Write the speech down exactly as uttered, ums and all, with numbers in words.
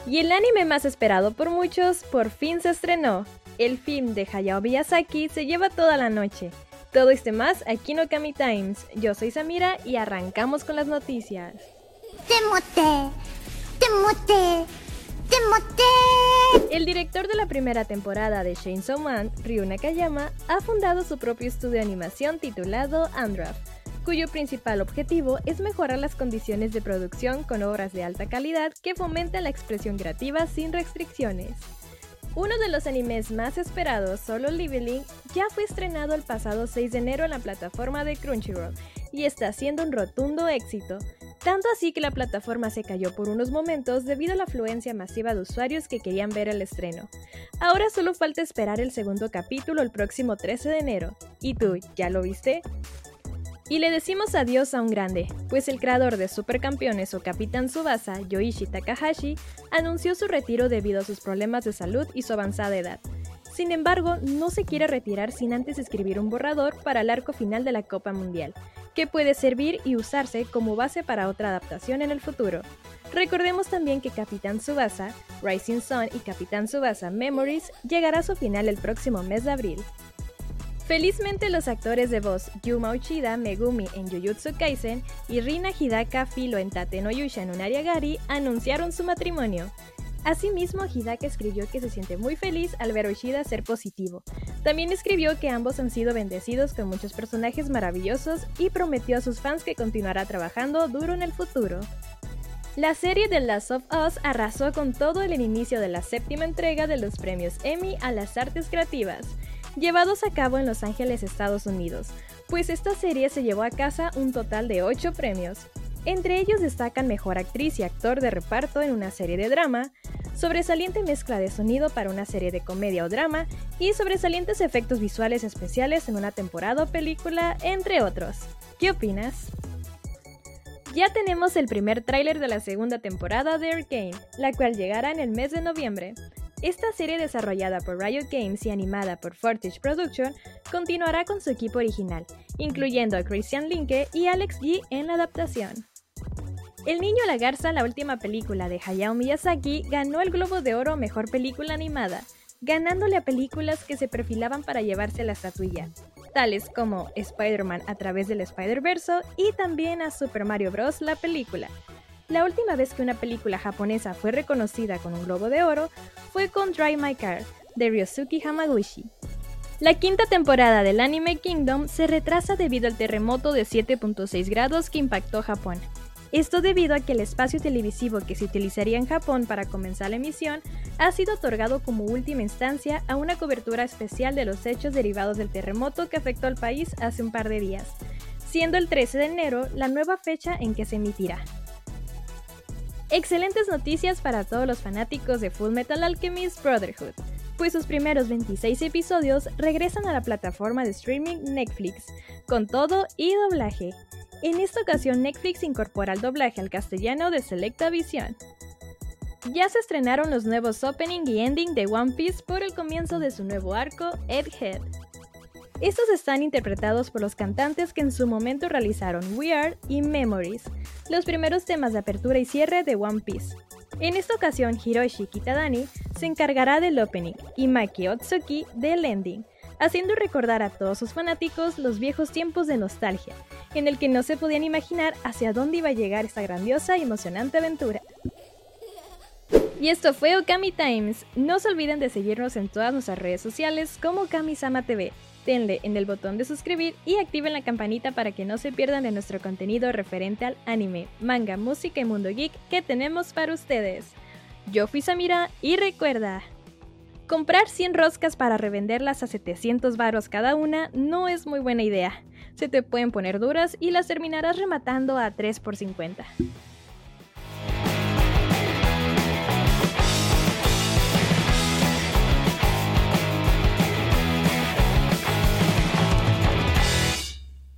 Y el anime más esperado por muchos por fin se estrenó. El film de Hayao Miyazaki se lleva toda la noche. Todo esto y más aquí en Okami Times. Yo soy Samira y arrancamos con las noticias. Temote, temote, temote. El director de la primera temporada de Chainsaw Man, Ryu Nakayama, ha fundado su propio estudio de animación titulado Andraft, cuyo principal objetivo es mejorar las condiciones de producción con obras de alta calidad que fomentan la expresión creativa sin restricciones. Uno de los animes más esperados, Solo Leveling, ya fue estrenado el pasado seis de enero en la plataforma de Crunchyroll y está siendo un rotundo éxito, tanto así que la plataforma se cayó por unos momentos debido a la afluencia masiva de usuarios que querían ver el estreno. Ahora solo falta esperar el segundo capítulo el próximo trece de enero. ¿Y tú, ya lo viste? Y le decimos adiós a un grande, pues el creador de Supercampeones o Capitán Tsubasa, Yoichi Takahashi, anunció su retiro debido a sus problemas de salud y su avanzada edad. Sin embargo, no se quiere retirar sin antes escribir un borrador para el arco final de la Copa Mundial, que puede servir y usarse como base para otra adaptación en el futuro. Recordemos también que Capitán Tsubasa, Rising Sun y Capitán Tsubasa Memories llegará a su final el próximo mes de abril. Felizmente los actores de voz Yuma Uchida, Megumi en Jujutsu Kaisen y Rina Hidaka Filo en Tate no Yusha no Nariagari anunciaron su matrimonio. Asimismo, Hidaka escribió que se siente muy feliz al ver a Uchida ser positivo. También escribió que ambos han sido bendecidos con muchos personajes maravillosos y prometió a sus fans que continuará trabajando duro en el futuro. La serie The Last of Us arrasó con todo en el inicio de la séptima entrega de los premios Emmy a las artes creativas, llevados a cabo en Los Ángeles, Estados Unidos, pues esta serie se llevó a casa un total de ocho premios. Entre ellos destacan Mejor Actriz y Actor de Reparto en una serie de drama, sobresaliente mezcla de sonido para una serie de comedia o drama y sobresalientes efectos visuales especiales en una temporada o película, entre otros. ¿Qué opinas? Ya tenemos el primer tráiler de la segunda temporada de Arcane, la cual llegará en el mes de noviembre. Esta serie desarrollada por Riot Games y animada por Fortich Production continuará con su equipo original, incluyendo a Christian Linke y Alex Yee en la adaptación. El Niño a la Garza, la última película de Hayao Miyazaki, ganó el Globo de Oro a Mejor Película Animada, ganándole a películas que se perfilaban para llevarse la estatuilla, tales como Spider-Man a través del Spider-Verse y también a Super Mario Bros. La película. La última vez que una película japonesa fue reconocida con un Globo de Oro fue con Drive My Car, de Ryosuke Hamaguchi. La quinta temporada del anime Kingdom se retrasa debido al terremoto de siete punto seis grados que impactó Japón. Esto debido a que el espacio televisivo que se utilizaría en Japón para comenzar la emisión ha sido otorgado como última instancia a una cobertura especial de los hechos derivados del terremoto que afectó al país hace un par de días, siendo el trece de enero la nueva fecha en que se emitirá. Excelentes noticias para todos los fanáticos de Fullmetal Alchemist Brotherhood, pues sus primeros veintiséis episodios regresan a la plataforma de streaming Netflix, con todo y doblaje. En esta ocasión Netflix incorpora el doblaje al castellano de Selecta Visión. Ya se estrenaron los nuevos opening y ending de One Piece por el comienzo de su nuevo arco, Egghead. Estos están interpretados por los cantantes que en su momento realizaron We Are y Memories, los primeros temas de apertura y cierre de One Piece. En esta ocasión, Hiroshi Kitadani se encargará del opening y Maki Otsuki del ending, haciendo recordar a todos sus fanáticos los viejos tiempos de nostalgia, en el que no se podían imaginar hacia dónde iba a llegar esta grandiosa y emocionante aventura. Y esto fue Okami Times. No se olviden de seguirnos en todas nuestras redes sociales como Kami-sama T V. Denle en el botón de suscribir y activen la campanita para que no se pierdan de nuestro contenido referente al anime, manga, música y mundo geek que tenemos para ustedes. Yo fui Samira y recuerda, comprar cien roscas para revenderlas a setecientos varos cada una no es muy buena idea. Se te pueden poner duras y las terminarás rematando a tres por cincuenta.